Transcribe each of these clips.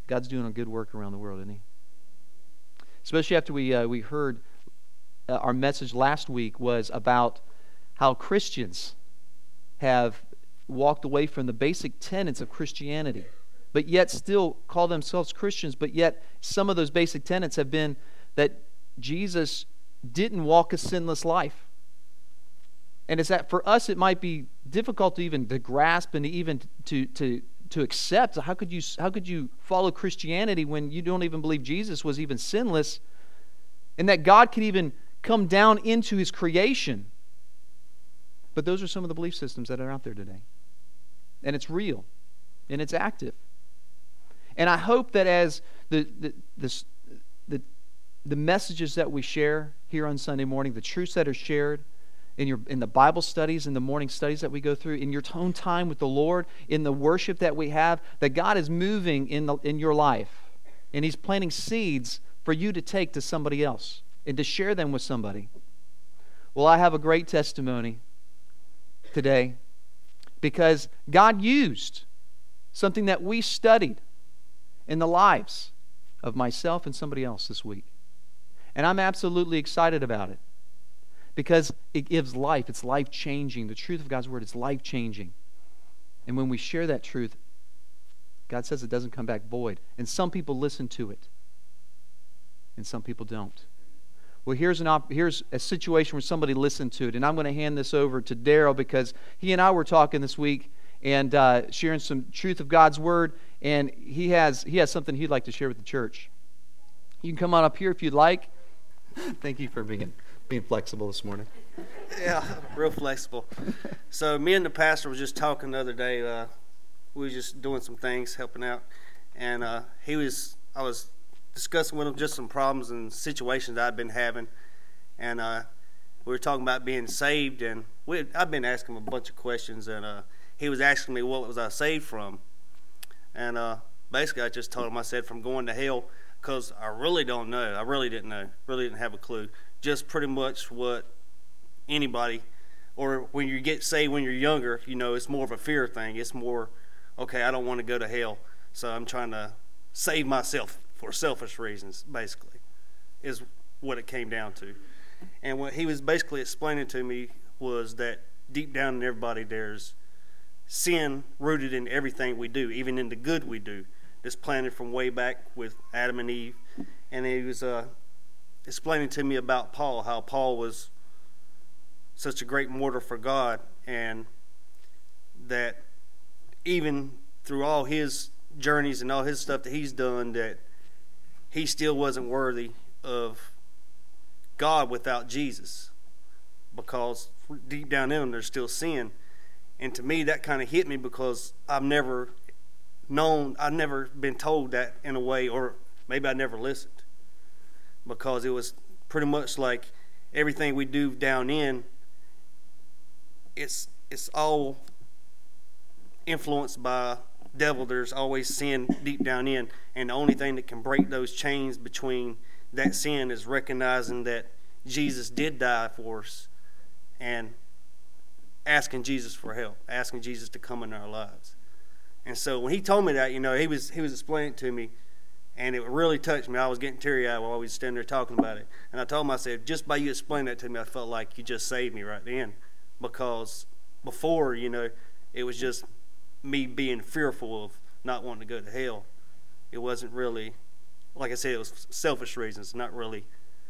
God's doing a good work around the world, isn't He? Especially after we heard our message last week was about how Christians have walked away from the basic tenets of Christianity, but yet still call themselves Christians, but yet some of those basic tenets have been that Jesus didn't walk a sinless life. And it's that for us it might be difficult to even to grasp and even to accept. How could you follow Christianity when you don't even believe Jesus was even sinless, and that God could even come down into His creation? But those are some of the belief systems that are out there today. And it's real. And it's active. And I hope that as the messages that we share here on Sunday morning, the truths that are shared in the Bible studies, in the morning studies that we go through, in your own time with the Lord, in the worship that we have, that God is moving in your life. And He's planting seeds for you to take to somebody else and to share them with somebody. Well, I have a great testimony today because God used something that we studied in the lives of myself and somebody else this week. And I'm absolutely excited about it because it gives life. It's life-changing. The truth of God's Word is life-changing. And when we share that truth, God says it doesn't come back void. And some people listen to it, and some people don't. Well, here's a situation where somebody listened to it, and I'm going to hand this over to Daryl because he and I were talking this week and sharing some truth of God's Word, and he has something he'd like to share with the church. You can come on up here if you'd like. Thank you for being flexible this morning. Yeah, real flexible. So me and the pastor was just talking the other day. We were just doing some things, helping out, and I was discussing with him just some problems and situations I'd been having, and we were talking about being saved, and I've been asking him a bunch of questions, and he was asking me what was I saved from, and basically I just told him, I said, from going to hell, because I really don't know. I really didn't know. Really didn't have a clue. Just pretty much what anybody, or when you get saved when you're younger, it's more of a fear thing. It's more, okay, I don't want to go to hell, so I'm trying to save myself for selfish reasons, basically, is what it came down to. And what he was basically explaining to me was that deep down in everybody there's sin rooted in everything we do, even in the good we do. This planted from way back with Adam and Eve. And he was explaining to me about Paul, how Paul was such a great martyr for God, and that even through all his journeys and all his stuff that he's done, that he still wasn't worthy of God without Jesus, because deep down in him there's still sin. And to me that kind of hit me because I've never been told that in a way, or maybe I never listened, because it was pretty much like everything we do down in, it's all influenced by devil. There's always sin deep down in, and the only thing that can break those chains between that sin is recognizing that Jesus did die for us and asking Jesus for help, asking Jesus to come in our lives. And so when he told me that, he was explaining it to me, and it really touched me. I was getting teary-eyed while we were standing there talking about it. And I told him, I said, just by you explaining that to me, I felt like you just saved me right then, because before, it was just me being fearful of not wanting to go to hell. It wasn't really, like I said, it was selfish reasons, not really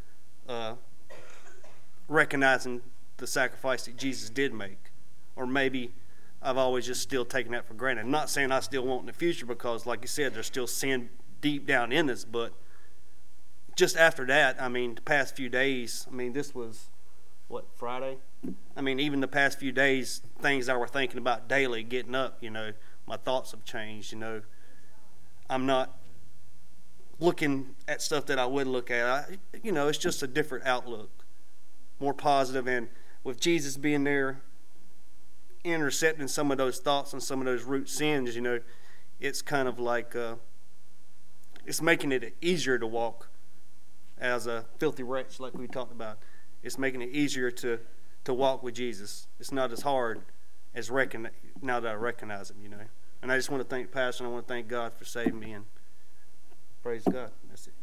recognizing the sacrifice that Jesus did make. Or maybe I've always just still taken that for granted. I'm not saying I still won't in the future, because like you said, there's still sin deep down in us. But just after that, the past few days, this was, Friday? Even the past few days, things I were thinking about daily, getting up, my thoughts have changed, I'm not looking at stuff that I would look at. It's just a different outlook, more positive, and with Jesus being there, intercepting some of those thoughts and some of those root sins, it's kind of like, it's making it easier to walk as a filthy wretch, like we talked about. It's making it easier to walk with Jesus. It's not as hard as now that I recognize him, And I just want to thank Pastor, and I want to thank God for saving me, and Praise God. That's it.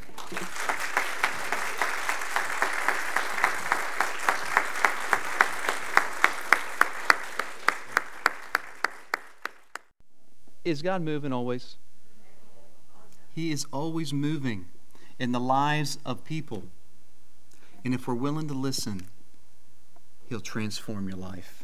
Is God moving always? He is always moving in the lives of people. And if we're willing to listen, He'll transform your life.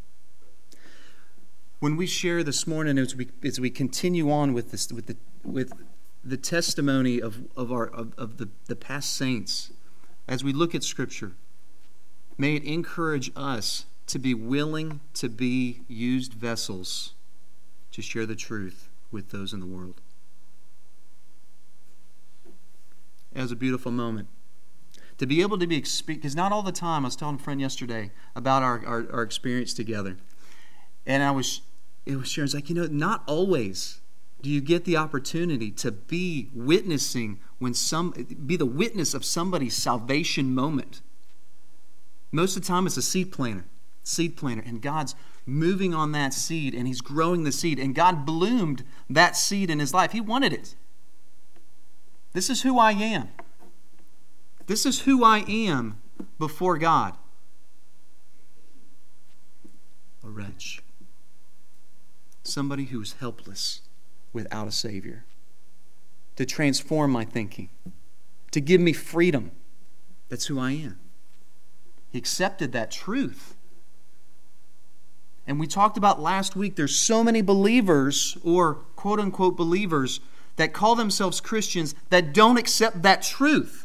When we share this morning, as we continue on with this, with the testimony of the past saints, as we look at Scripture, may it encourage us to be willing to be used vessels to share the truth with those in the world. It was a beautiful moment. To be able to be, because not all the time, I was telling a friend yesterday about our experience together. And it was sharing, it's like, not always do you get the opportunity to be witnessing be the witness of somebody's salvation moment. Most of the time it's a seed planter, and God's moving on that seed, and He's growing the seed, and God bloomed that seed in his life. He wanted it. This is who I am. This is who I am before God. A wretch. Somebody who is helpless without a Savior. To transform my thinking. To give me freedom. That's who I am. He accepted that truth. And we talked about last week, there's so many believers, or quote-unquote believers, that call themselves Christians that don't accept that truth.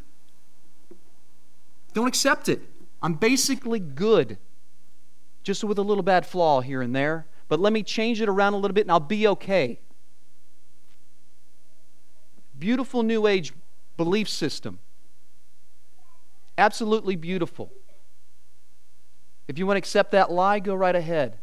Don't accept it. I'm basically good, just with a little bad flaw here and there, but let me change it around a little bit and I'll be okay. Beautiful New Age belief system. Absolutely beautiful. If you want to accept that lie, go right ahead.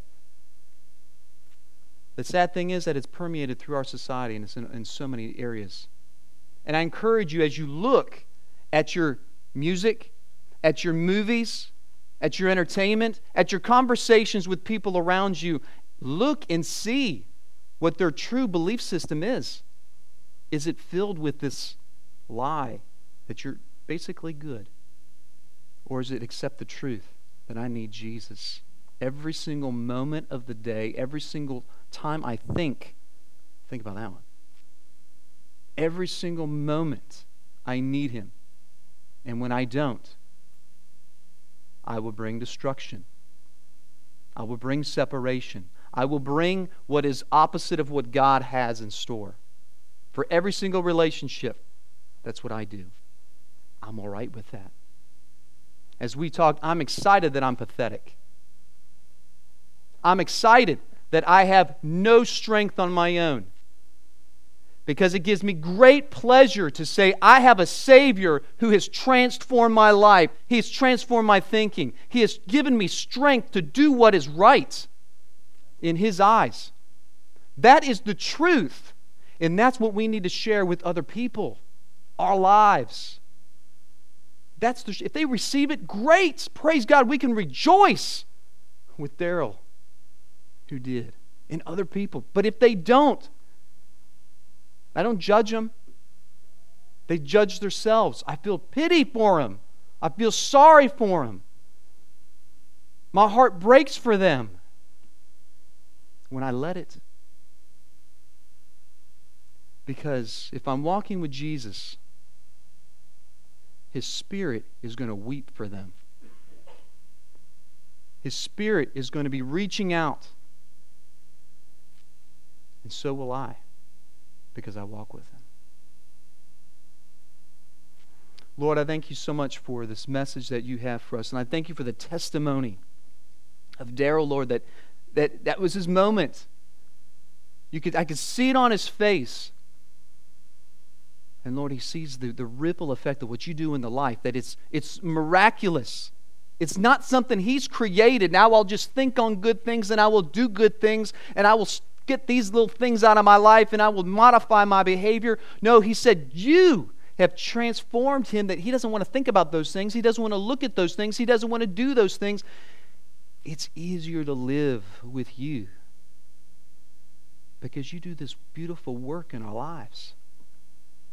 The sad thing is that it's permeated through our society, and it's in so many areas. And I encourage you, as you look at your music, at your movies, at your entertainment, at your conversations with people around you, look and see what their true belief system is. Is it filled with this lie that you're basically good? Or is it accept the truth that I need Jesus? Every single moment of the day, every single time I think about that one. Every single moment I need Him. And when I don't, I will bring destruction. I will bring separation. I will bring what is opposite of what God has in store. For every single relationship, that's what I do. I'm all right with that. As we talk, I'm excited that I'm pathetic. I'm excited that I have no strength on my own. Because it gives me great pleasure to say I have a Savior who has transformed my life. He has transformed my thinking. He has given me strength to do what is right in His eyes. That is the truth. And that's what we need to share with other people. Our lives. If they receive it, great. Praise God. We can rejoice with Daryl, who did, and other people. But if they don't, I don't judge them. They judge themselves. I feel pity for them. I feel sorry for them. My heart breaks for them when I let it. Because if I'm walking with Jesus, His Spirit is going to weep for them. His Spirit is going to be reaching out. And so will I, because I walk with Him. Lord, I thank You so much for this message that You have for us. And I thank You for the testimony of Daryl, Lord, that was his moment. I could see it on his face. And Lord, he sees the ripple effect of what You do in the life, that it's miraculous. It's not something he's created. Now I'll just think on good things and I will do good things and I will get these little things out of my life and I will modify my behavior. No, he said, You have transformed him, that he doesn't want to think about those things. He doesn't want to look at those things. He doesn't want to do those things. It's easier to live with You because You do this beautiful work in our lives.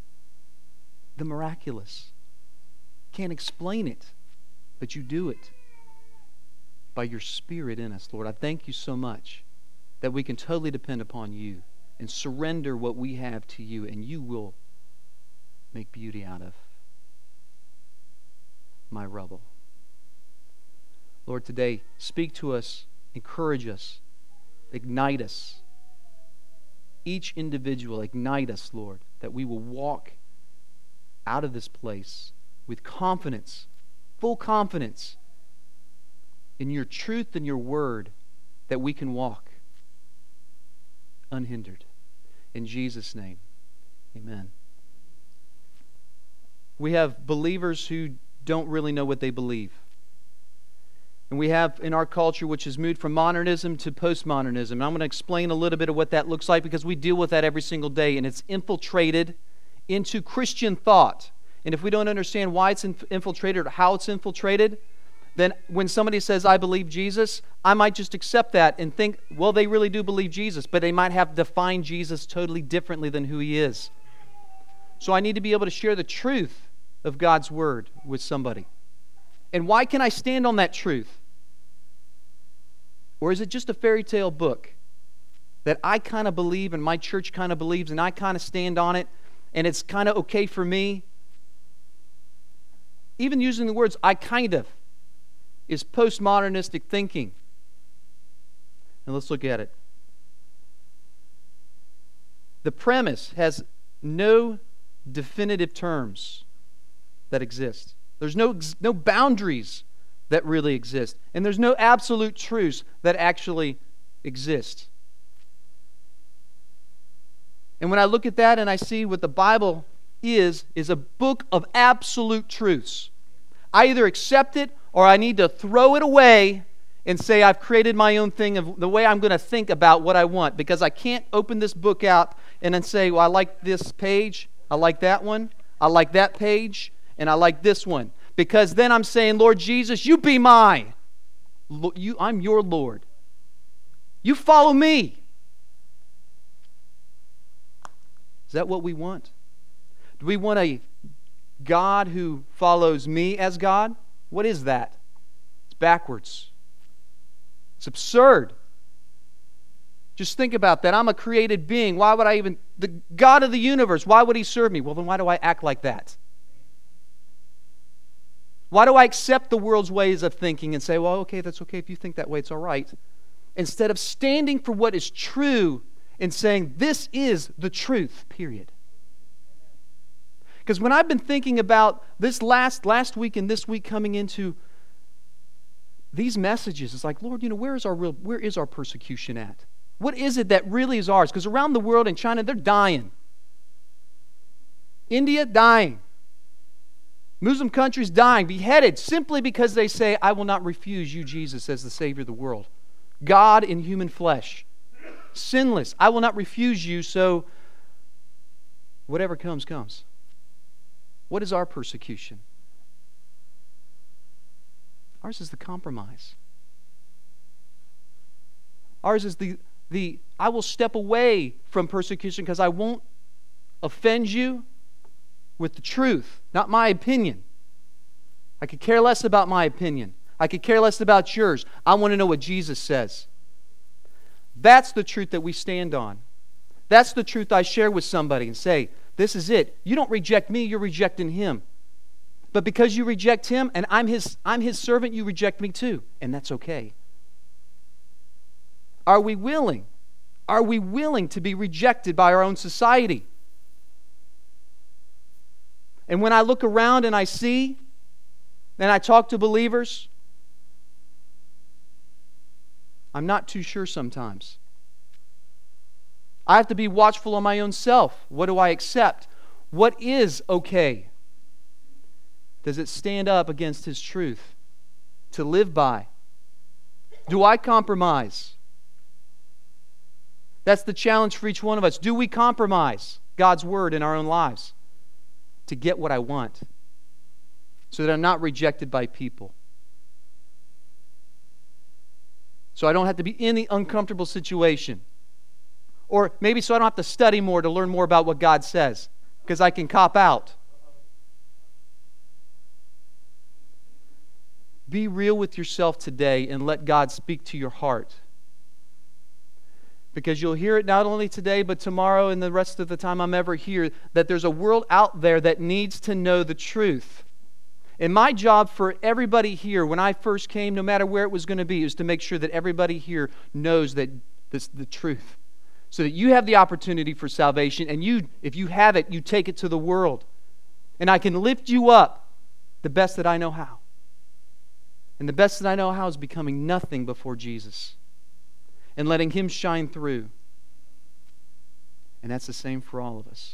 the miraculous. Can't explain it, but you do it by your Spirit in us, Lord. I thank you so much that we can totally depend upon you and surrender what we have to you, and you will make beauty out of my rubble. Lord, today, speak to us, encourage us, ignite us. Each individual, ignite us, Lord, that we will walk out of this place with confidence, full confidence in your truth and your word, that we can walk unhindered. In Jesus' name, amen. We have believers who don't really know what they believe. And we have in our culture, which has moved from modernism to postmodernism. And I'm going to explain a little bit of what that looks like, because we deal with that every single day, and it's infiltrated into Christian thought. And if we don't understand why it's infiltrated or how it's infiltrated, then when somebody says, I believe Jesus, I might just accept that and think, well, they really do believe Jesus, but they might have defined Jesus totally differently than who he is. So I need to be able to share the truth of God's Word with somebody. And why can I stand on that truth? Or is it just a fairy tale book that I kind of believe and my church kind of believes and I kind of stand on it and it's kind of okay for me? Even using the words I kind of is postmodernistic thinking. And let's look at it. The premise has no definitive terms that exist. There's no boundaries that really exist. And there's no absolute truths that actually exist. And when I look at that and I see what the Bible is a book of absolute truths. I either accept it or I need to throw it away and say I've created my own thing of the way I'm going to think about what I want, because I can't open this book out and then say, well, I like this page, I like that one, I like that page, and I like this one. Because then I'm saying, Lord Jesus, you be mine. I'm your Lord. You follow me. Is that what we want? Do we want a God who follows me as God? What is that? It's backwards. It's absurd. Just think about that. I'm a created being. Why would I even... The God of the universe, why would He serve me? Well, then why do I act like that? Why do I accept the world's ways of thinking and say, well, okay, that's okay. If you think that way, it's all right. Instead of standing for what is true and saying, this is the truth, period. Because when I've been thinking about this last week and this week coming into these messages, it's like, Lord, where is our persecution at? What is it that really is ours? Because around the world in China, they're dying. India, dying. Muslim countries dying, beheaded, simply because they say, I will not refuse you, Jesus, as the Savior of the world. God in human flesh. Sinless. I will not refuse you, so whatever comes, comes. What is our persecution? Ours is the compromise. Ours is the I will step away from persecution because I won't offend you with the truth, not my opinion. I could care less about my opinion. I could care less about yours. I want to know what Jesus says. That's the truth that we stand on. That's the truth I share with somebody and say, this is it. You don't reject me, you're rejecting Him. But because you reject Him and I'm His servant, you reject me too. And that's okay. Are we willing? Are we willing to be rejected by our own society? And when I look around and I see, and I talk to believers, I'm not too sure sometimes. I have to be watchful on my own self. What do I accept? What is okay? Does it stand up against His truth to live by? Do I compromise? That's the challenge for each one of us. Do we compromise God's Word in our own lives to get what I want so that I'm not rejected by people? So I don't have to be in the uncomfortable situation. Or maybe so I don't have to study more to learn more about what God says, because I can cop out. Be real with yourself today and let God speak to your heart. Because you'll hear it not only today, but tomorrow and the rest of the time I'm ever here, that there's a world out there that needs to know the truth. And my job for everybody here, when I first came, no matter where it was going to be, is to make sure that everybody here knows that the truth. So that you have the opportunity for salvation, and you, if you have it, you take it to the world. And I can lift you up the best that I know how. And the best that I know how is becoming nothing before Jesus and letting Him shine through. And that's the same for all of us.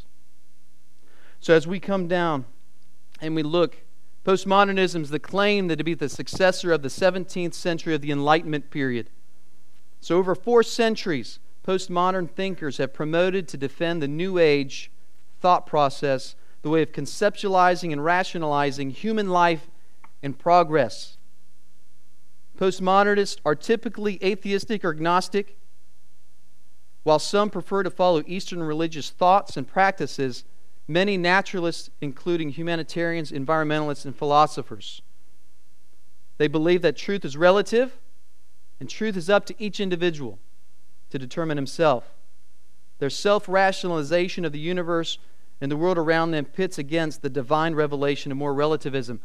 So as we come down and we look, postmodernism is the claim that to be the successor of the 17th century of the Enlightenment period. So over 4 centuries, postmodern thinkers have promoted to defend the New Age thought process, the way of conceptualizing and rationalizing human life and progress. Postmodernists are typically atheistic or agnostic, while some prefer to follow Eastern religious thoughts and practices. Many naturalists, including humanitarians, environmentalists, and philosophers, they believe that truth is relative and truth is up to each individual to determine himself. Their self-rationalization of the universe and the world around them pits against the divine revelation of more relativism.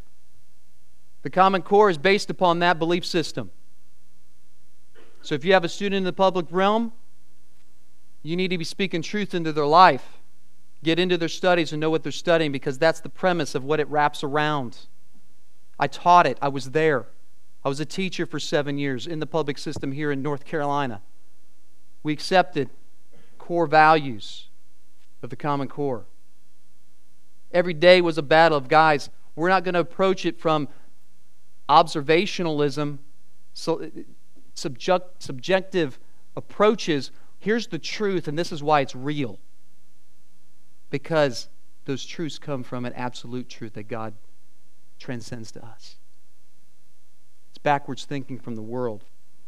The Common Core is based upon that belief system. So if you have a student in the public realm, you need to be speaking truth into their life. Get into their studies and know what they're studying, because that's the premise of what it wraps around. I taught it. I was there. I was a teacher for 7 years in the public system here in North Carolina. We accepted core values of the Common Core. Every day was a battle of, guys, we're not going to approach it from observationalism, subjective approaches. Here's the truth, and this is why it's real. Because those truths come from an absolute truth that God transcends to us. It's backwards thinking from the world.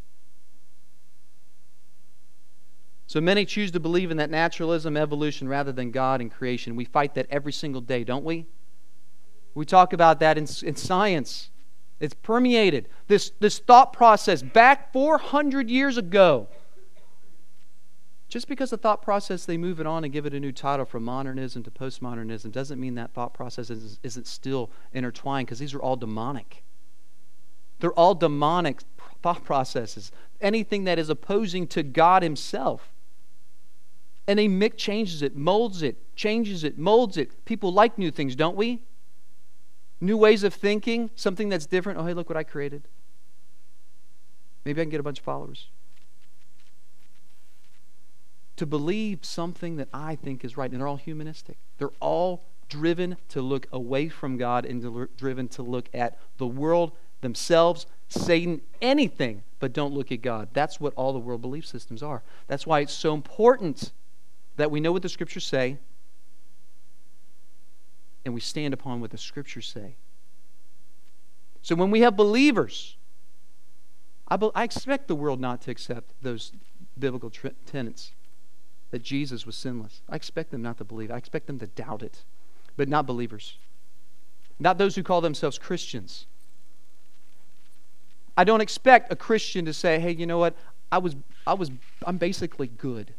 So many choose to believe in that naturalism, evolution, rather than God and creation. We fight that every single day, don't we? We talk about that in science. It's permeated. This thought process back 400 years ago. Just because the thought process, they move it on and give it a new title from modernism to postmodernism, doesn't mean that thought process isn't still intertwined, because these are all demonic. They're all demonic thought processes. Anything that is opposing to God Himself. And they changes it, molds it, changes it, molds it. People like new things, don't we? New ways of thinking, something that's different. Oh, hey, look what I created. Maybe I can get a bunch of followers. To believe something that I think is right. And they're all humanistic. They're all driven to look away from God and driven to look at the world, themselves, Satan, anything, but don't look at God. That's what all the world belief systems are. That's why it's so important that we know what the Scriptures say and we stand upon what the Scriptures say. So when we have believers, I expect the world not to accept those biblical tenets. That Jesus was sinless. I expect them not to believe. I expect them to doubt it. But not believers. Not those who call themselves Christians. I don't expect a Christian to say, hey, you know what? I'm basically good.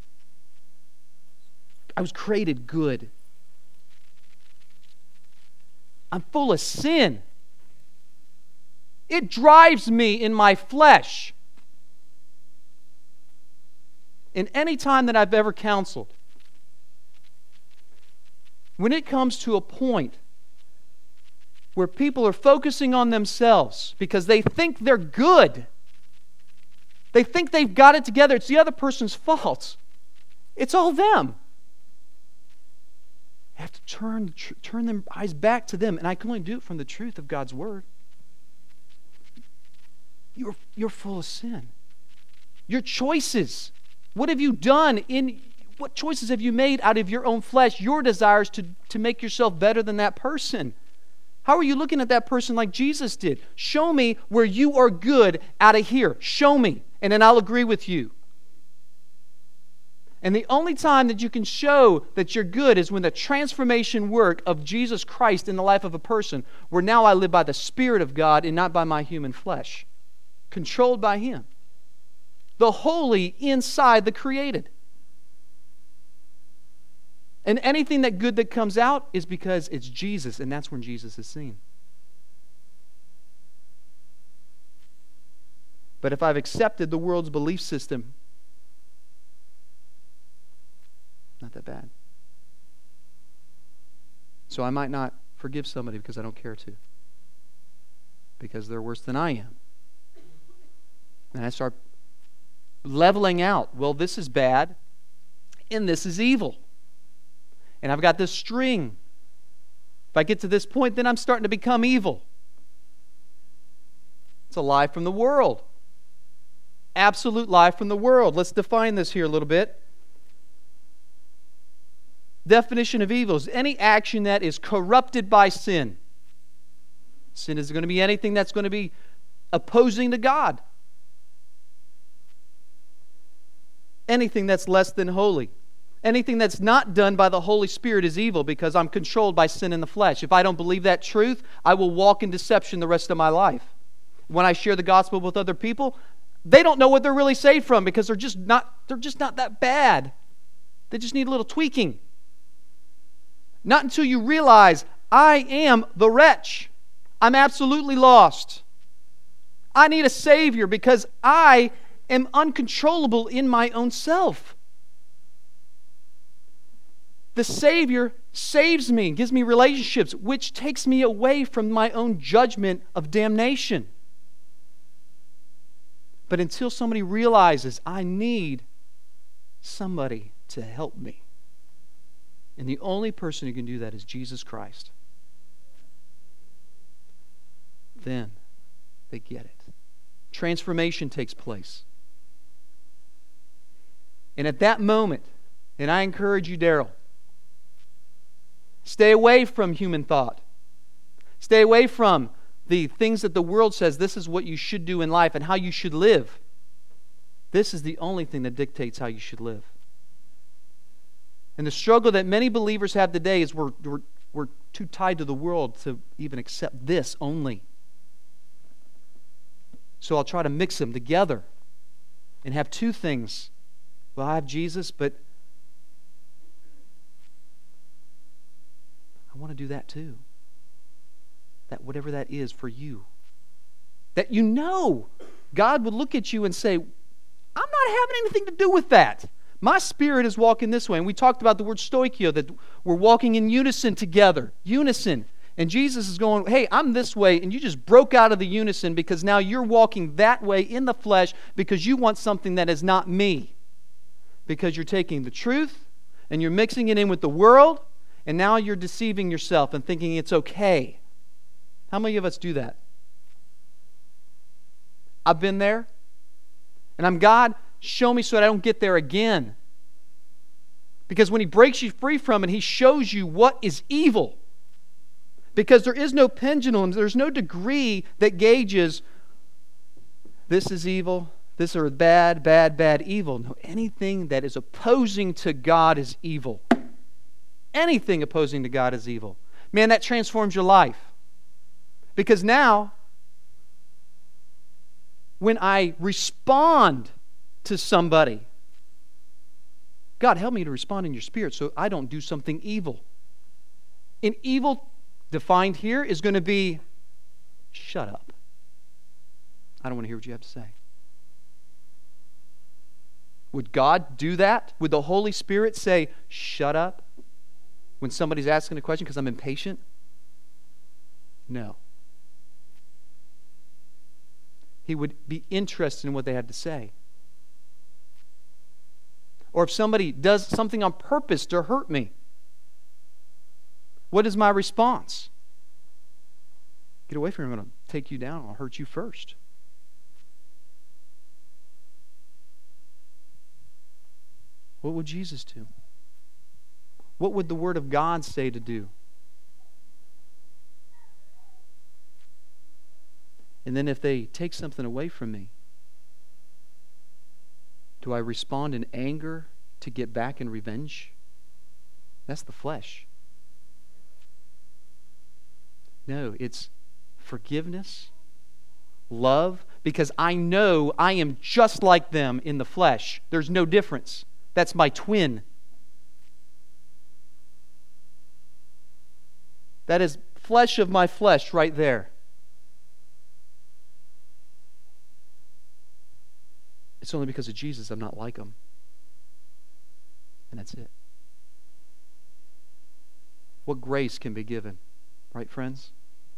I was created good. I'm full of sin. It drives me in my flesh. In any time that I've ever counseled, when it comes to a point where people are focusing on themselves because they think they're good, they think they've got it together, it's the other person's fault. It's all them. I have to turn their eyes back to them, and I can only do it from the truth of God's Word. You're full of sin. Your choices. What have you done? What choices have you made out of your own flesh, your desires to make yourself better than that person? How are you looking at that person like Jesus did? Show me where you are good out of here. Show me, and then I'll agree with you. And the only time that you can show that you're good is when the transformation work of Jesus Christ in the life of a person, where now I live by the Spirit of God and not by my human flesh, controlled by Him. The holy inside the created. And anything that good that comes out is because it's Jesus, and that's when Jesus is seen. But if I've accepted the world's belief system, not that bad. So I might not forgive somebody because I don't care to. Because they're worse than I am. And I start leveling out. Well, this is bad, and this is evil. And I've got this string. If I get to this point, then I'm starting to become evil. It's a lie from the world. Absolute lie from the world. Let's define this here a little bit. Definition of evil is any action that is corrupted by sin. Sin is going to be anything that's going to be opposing to God. Anything that's less than holy. Anything that's not done by the Holy Spirit is evil because I'm controlled by sin in the flesh. If I don't believe that truth, I will walk in deception the rest of my life. When I share the gospel with other people, they don't know what they're really saved from because they're just not that bad. They just need a little tweaking. Not until you realize, I am the wretch. I'm absolutely lost. I need a Savior because I am uncontrollable in my own self. The Savior saves me, gives me relationships, which takes me away from my own judgment of damnation. But until somebody realizes I need somebody to help me, and the only person who can do that is Jesus Christ, then they get it. Transformation takes place. And at that moment, and I encourage you, Daryl, stay away from human thought. Stay away from the things that the world says this is what you should do in life and how you should live. This is the only thing that dictates how you should live. And the struggle that many believers have today is we're too tied to the world to even accept this only. So I'll try to mix them together and have two things. Well, I have Jesus, but I want to do that too. That whatever that is for you. That you know God would look at you and say, I'm not having anything to do with that. My spirit is walking this way. And we talked about the word stoichio, that we're walking in unison together. Unison. And Jesus is going, hey, I'm this way, and you just broke out of the unison because now you're walking that way in the flesh because you want something that is not me. Because you're taking the truth and you're mixing it in with the world, and now you're deceiving yourself and thinking it's okay. How many of us do that? I've been there. And I'm, God, show me so that I don't get there again. Because when He breaks you free from it, He shows you what is evil. Because there is no pendulum, there's no degree that gauges this is evil, this are bad, bad, bad, evil. No, anything that is opposing to God is evil. Anything opposing to God is evil. Man, that transforms your life. Because now, when I respond to somebody, God, help me to respond in your spirit so I don't do something evil. And evil, defined here, is going to be, shut up. I don't want to hear what you have to say. Would God do that? Would the Holy Spirit say, shut up, when somebody's asking a question because I'm impatient? No. He would be interested in what they had to say. Or if somebody does something on purpose to hurt me, what is my response? Get away from him. I'm going to take you down. I'll hurt you first. What would Jesus do? What would the Word of God say to do? And then if they take something away from me, do I respond in anger to get back in revenge. That's the flesh. No, it's forgiveness, love, because I know I am just like them in the flesh. There's no difference. That's my twin. That is flesh of my flesh right there. It's only because of Jesus I'm not like him. And that's it. What grace can be given? Right, friends?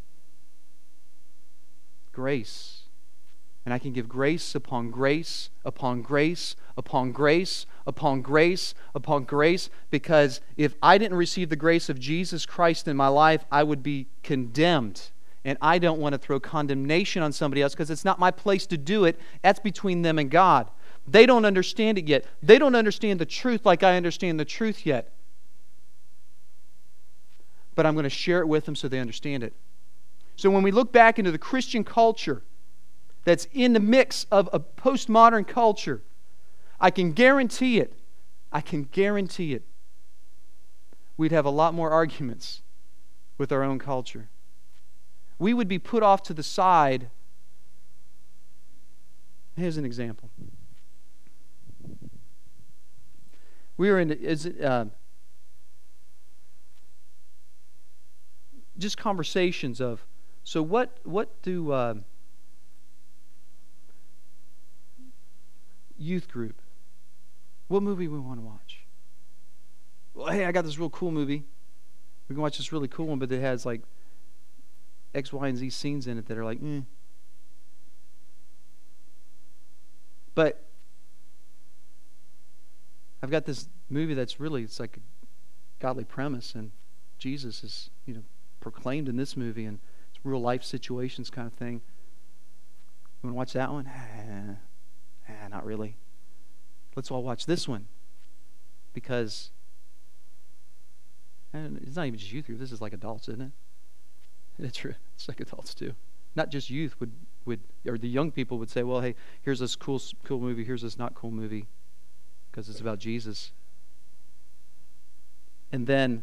Grace. And I can give grace upon grace, upon grace, upon grace, upon grace, upon grace, because if I didn't receive the grace of Jesus Christ in my life, I would be condemned. And I don't want to throw condemnation on somebody else because it's not my place to do it. That's between them and God. They don't understand it yet. They don't understand the truth like I understand the truth yet. But I'm going to share it with them so they understand it. So when we look back into the Christian culture that's in the mix of a postmodern culture, I can guarantee it. I can guarantee it. We'd have a lot more arguments with our own culture. We would be put off to the side. Here's an example. We were in just conversations of, so what do youth group, what movie we want to watch? Well, hey, I got this real cool movie. We can watch this really cool one, but it has like X, Y, and Z scenes in it that are like, But I've got this movie that's really, it's like a godly premise, and Jesus is, proclaimed in this movie, and it's real life situations kind of thing. You want to watch that one? Not really. Let's all watch this one, because it's not even just youth group. This is like adults, isn't it? It's true. It's like adults too. Not just youth would or the young people would say, well, hey, here's this cool movie, here's this not cool movie, because it's about Jesus. And then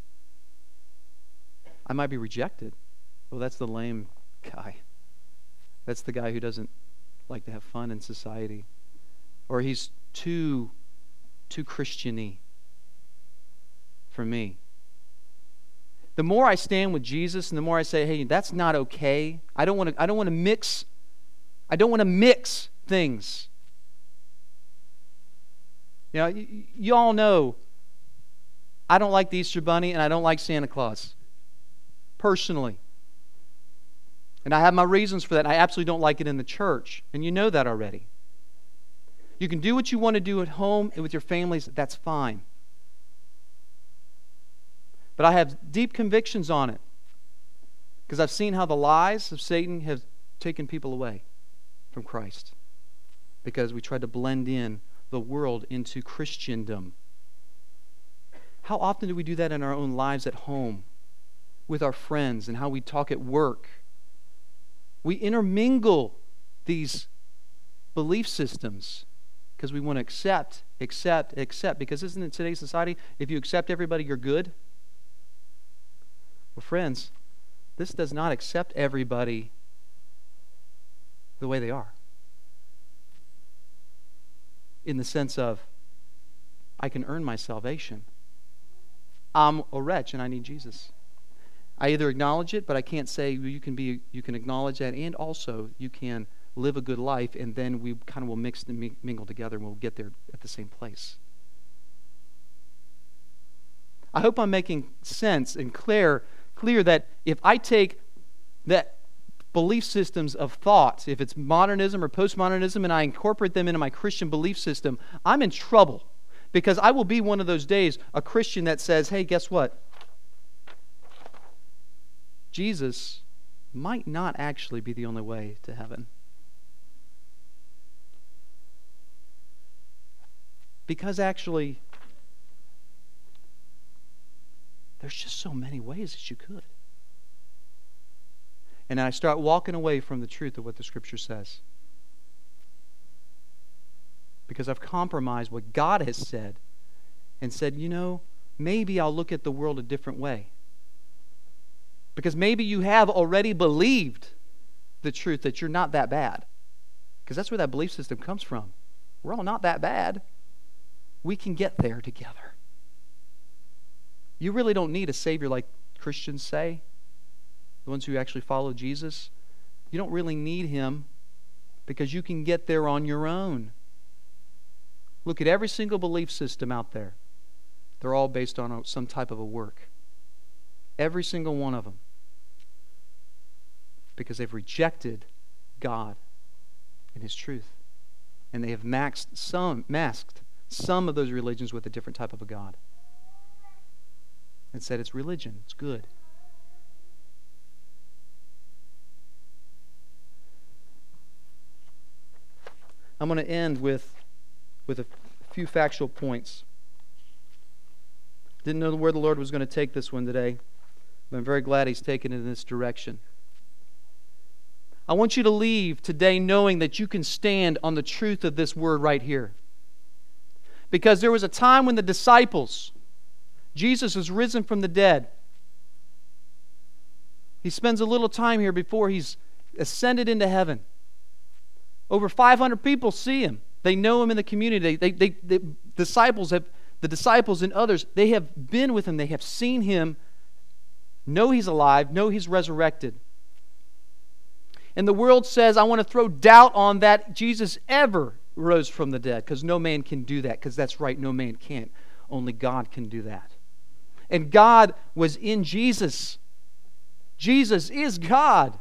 I might be rejected. Well, that's the lame guy. That's the guy who doesn't like to have fun in society. Or he's too Christian-y for me. The more I stand with Jesus and the more I say, hey, that's not okay. I don't want to mix things. You all know I don't like the Easter Bunny and I don't like Santa Claus. Personally. And I have my reasons for that. I absolutely don't like it in the church. And you know that already. You can do what you want to do at home and with your families. That's fine. But I have deep convictions on it. Because I've seen how the lies of Satan have taken people away from Christ. Because we tried to blend in the world into Christendom. How often do we do that in our own lives at home? With our friends and how we talk at work. We intermingle these belief systems because we want to accept. Because isn't it today's society, if you accept everybody, you're good? Well, friends, this does not accept everybody the way they are. In the sense of, I can earn my salvation. I'm a wretch and I need Jesus. I either acknowledge it, but I can't say you can acknowledge that, and also you can live a good life, and then we kind of will mix and mingle together, and we'll get there at the same place. I hope I'm making sense and clear that if I take that belief systems of thought, if it's modernism or postmodernism, and I incorporate them into my Christian belief system, I'm in trouble, because I will be one of those days a Christian that says, hey, guess what? Jesus might not actually be the only way to heaven. Because actually, there's just so many ways that you could. And I start walking away from the truth of what the Scripture says. Because I've compromised what God has said and said, maybe I'll look at the world a different way. Because maybe you have already believed the truth that you're not that bad. Because that's where that belief system comes from. We're all not that bad. We can get there together. You really don't need a Savior like Christians say, the ones who actually follow Jesus. You don't really need Him because you can get there on your own. Look at every single belief system out there. They're all based on some type of a work. Every single one of them. Because they've rejected God and His truth. And they have masked some of those religions with a different type of a God. And said it's religion, it's good. I'm going to end with a few factual points. Didn't know where the Lord was going to take this one today, but I'm very glad He's taken it in this direction. I want you to leave today knowing that you can stand on the truth of this word right here. Because there was a time when the disciples, Jesus is risen from the dead. He spends a little time here before He's ascended into heaven. Over 500 people see Him. They know Him in the community. The disciples and others, they have been with Him. They have seen Him, know He's alive, know He's resurrected. And the world says, I want to throw doubt on that Jesus ever rose from the dead, because no man can do that, because that's right, no man can't. Only God can do that. And God was in Jesus. Jesus is God.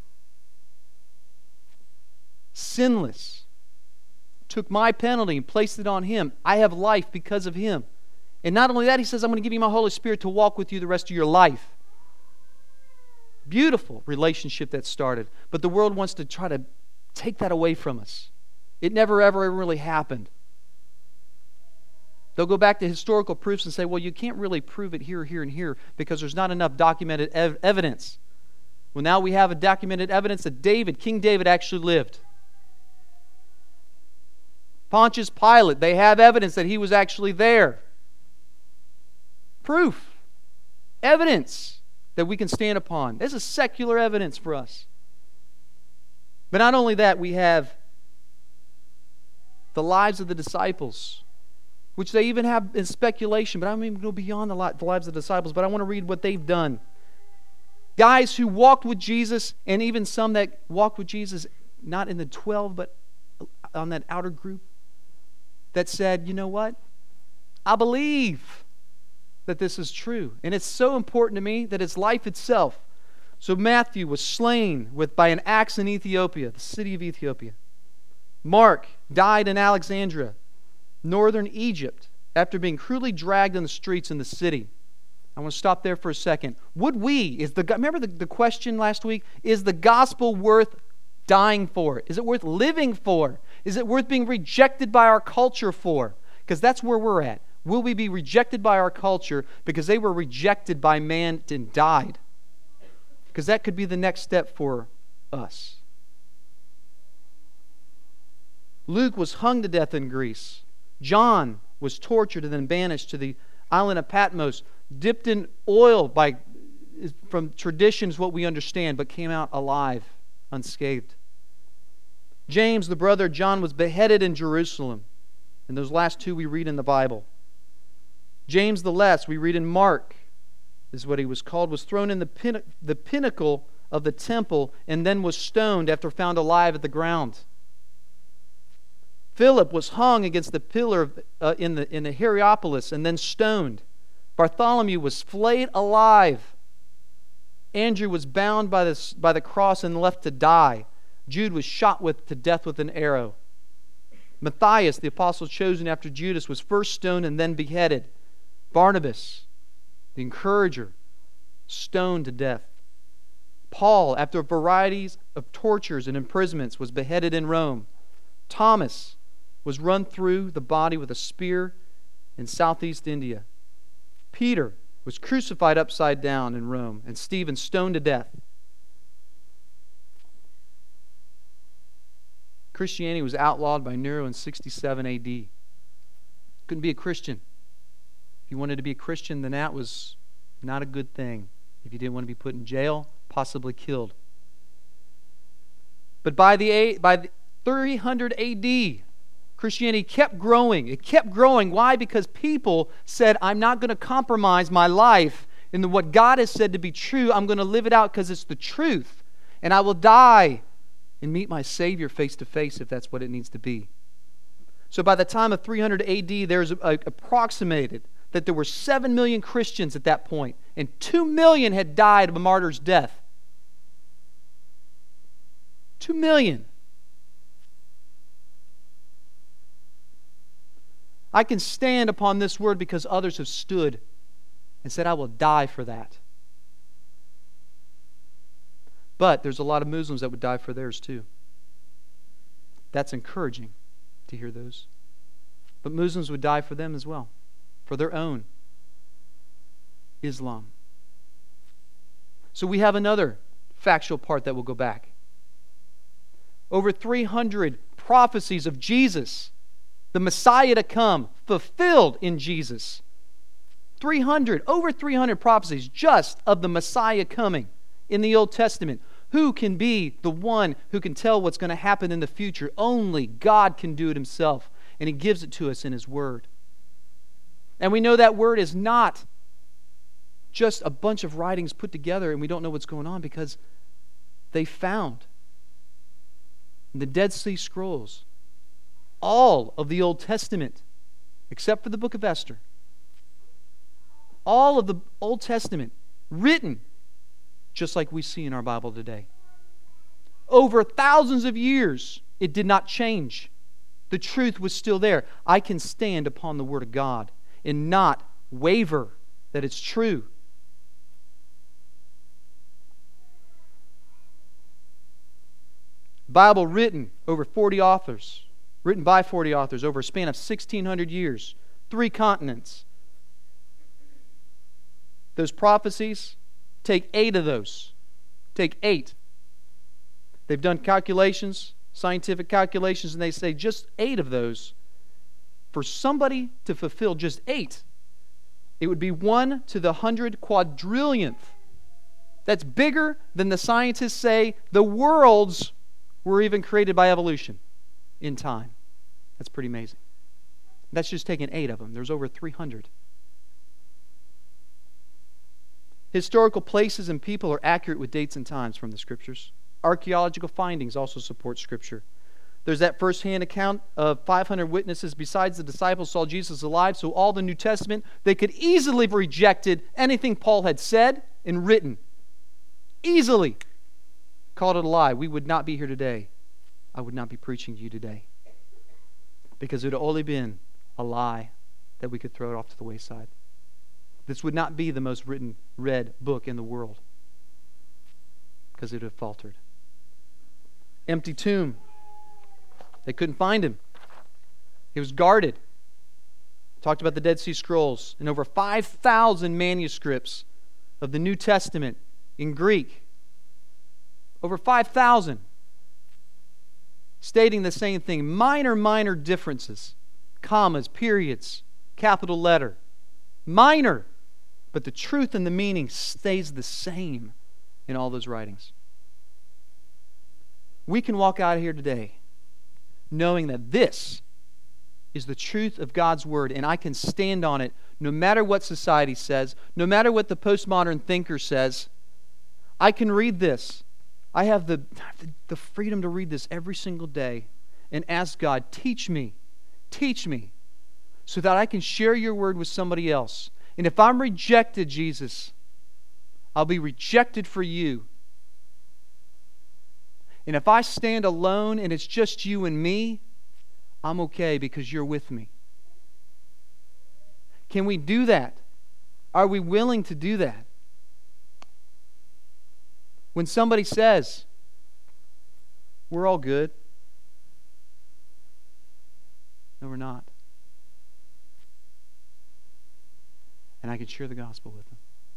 Sinless. Took my penalty and placed it on Him. I have life because of Him. And not only that, He says, I'm going to give you my Holy Spirit to walk with you the rest of your life. Beautiful relationship that started. But the world wants to try to take that away from us. It never, ever really happened. They'll go back to historical proofs and say, well, you can't really prove it here, here, and here because there's not enough documented evidence. Well, now we have a documented evidence that King David actually lived. Pontius Pilate, they have evidence that he was actually there. Proof. Evidence that we can stand upon. This is secular evidence for us. But not only that, we have the lives of the disciples, which they even have in speculation, but I don't even go beyond the lives of the disciples, but I want to read what they've done. Guys who walked with Jesus, and even some that walked with Jesus, not in the 12, but on that outer group, that said, you know what? I believe that this is true. And it's so important to me that it's life itself. So Matthew was slain by an axe in Ethiopia, the city of Ethiopia. Mark died in Alexandria, northern Egypt, after being cruelly dragged in the streets in the city. I want to stop there for a second. Remember the question last week? Is the gospel worth dying for? Is it worth living for? Is it worth being rejected by our culture for? Because that's where we're at. Will we be rejected by our culture because they were rejected by man and died? Because that could be the next step for us. Luke was hung to death in Greece. John was tortured and then banished to the island of Patmos, dipped in oil from traditions what we understand, but came out alive, unscathed. James, the brother of John, was beheaded in Jerusalem. And those last two we read in the Bible. James the Less, we read in Mark, is what he was called, was thrown in the pinnacle of the temple and then was stoned after found alive at the ground. Philip was hung against the pillar in the Hierapolis and then stoned. Bartholomew was flayed alive. Andrew was bound by the cross and left to die. Jude was shot to death with an arrow. Matthias, the apostle chosen after Judas, was first stoned and then beheaded. Barnabas, the encourager, stoned to death. Paul, after varieties of tortures and imprisonments, was beheaded in Rome. Thomas was run through the body with a spear in southeast India. Peter was crucified upside down in Rome, and Stephen stoned to death. Christianity was outlawed by Nero in 67 AD. Couldn't be a Christian. If you wanted to be a Christian, then that was not a good thing. If you didn't want to be put in jail, possibly killed. But by the 300 AD, Christianity kept growing. It kept growing. Why? Because people said, I'm not going to compromise my life in what God has said to be true. I'm going to live it out because it's the truth. And I will die and meet my Savior face to face if that's what it needs to be. So by the time of 300 AD, there's approximated that there were 7 million Christians at that point, and 2 million had died of a martyr's death. 2 million. I can stand upon this word because others have stood and said, I will die for that. But there's a lot of Muslims that would die for theirs too. That's encouraging to hear those. But Muslims would die for them as well, for their own Islam. So we have another factual part that will go back. Over 300 prophecies of Jesus, the Messiah to come, fulfilled in Jesus. Over 300 prophecies just of the Messiah coming in the Old Testament. Who can be the one who can tell what's going to happen in the future? Only God can do it Himself, and He gives it to us in His Word. And we know that Word is not just a bunch of writings put together and we don't know what's going on, because they found in the Dead Sea Scrolls all of the Old Testament, except for the book of Esther. All of the Old Testament written just like we see in our Bible today. Over thousands of years, it did not change. The truth was still there. I can stand upon the Word of God and not waver that it's true. Bible written over 40 authors, written by 40 authors over a span of 1,600 years, 3 continents. Those prophecies, take 8 of those. Take 8. They've done calculations, scientific calculations, and they say just 8 of those, for somebody to fulfill just 8, it would be 1 to the 100 quadrillionth. That's bigger than the scientists say the worlds were even created by evolution in time. That's pretty amazing. That's just taking 8 of them. There's over 300. Historical places and people are accurate with dates and times from the Scriptures. Archaeological findings also support Scripture. There's that first-hand account of 500 witnesses besides the disciples saw Jesus alive, so all the New Testament, they could easily have rejected anything Paul had said and written. Easily called it a lie. We would not be here today. I would not be preaching to you today, because it would only been a lie that we could throw it off to the wayside. This would not be the most read book in the world, because it would have faltered. Empty tomb. They couldn't find him. He was guarded. Talked about the Dead Sea Scrolls and over 5,000 manuscripts of the New Testament in Greek. Over 5,000. Stating the same thing. Minor differences. Commas, periods, capital letter. Minor. But the truth and the meaning stays the same in all those writings. We can walk out of here today knowing that this is the truth of God's Word, and I can stand on it no matter what society says, no matter what the postmodern thinker says. I can read this. I have the freedom to read this every single day and ask God, teach me, so that I can share your Word with somebody else. And if I'm rejected, Jesus, I'll be rejected for you. And if I stand alone and it's just you and me, I'm okay because you're with me. Can we do that? Are we willing to do that? When somebody says, we're all good. No, we're not. And I can share the gospel with them.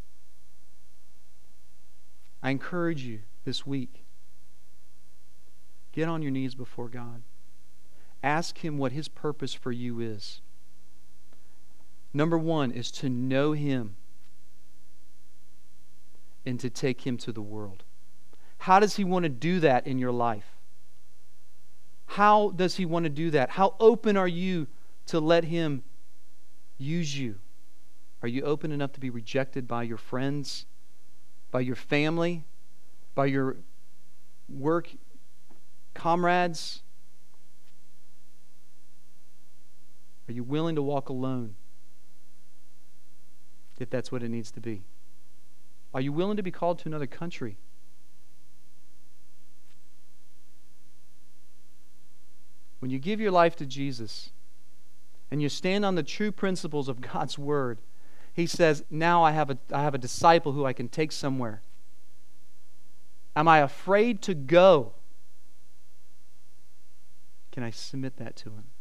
I encourage you this week, get on your knees before God. Ask Him what His purpose for you is. Number one is to know Him and to take Him to the world. How does He want to do that in your life? How does He want to do that? How open are you to let Him use you? Are you open enough to be rejected by your friends, by your family, by your work comrades? Are you willing to walk alone if that's what it needs to be? Are you willing to be called to another country? When you give your life to Jesus and you stand on the true principles of God's Word, He says, now I have a disciple who I can take somewhere. Am I afraid to go? Can I submit that to Him?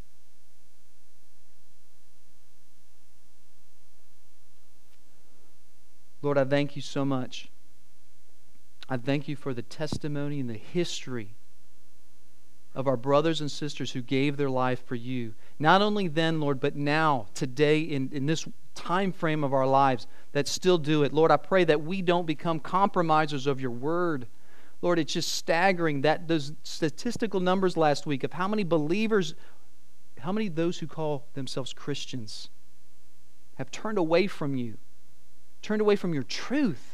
Lord, I thank You so much. I thank You for the testimony and the history of our brothers and sisters who gave their life for You. Not only then, Lord, but now, today, in this time frame of our lives that still do it. Lord, I pray that we don't become compromisers of Your Word. Lord, it's just staggering that those statistical numbers last week of how many believers, how many of those who call themselves Christians have turned away from You, turned away from Your truth.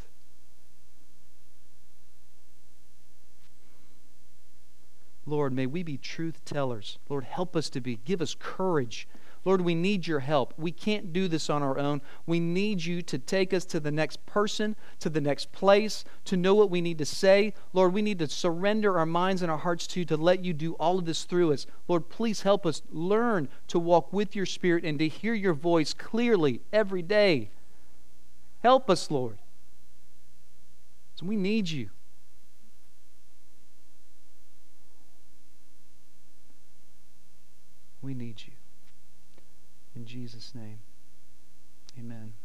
Lord, may we be truth tellers. Lord, help us to be. Give us courage. Lord, we need Your help. We can't do this on our own. We need You to take us to the next person, to the next place, to know what we need to say. Lord, we need to surrender our minds and our hearts to You, to let You do all of this through us. Lord, please help us learn to walk with Your Spirit and to hear Your voice clearly every day. Help us, Lord. So we need You. We need You. In Jesus' name, amen.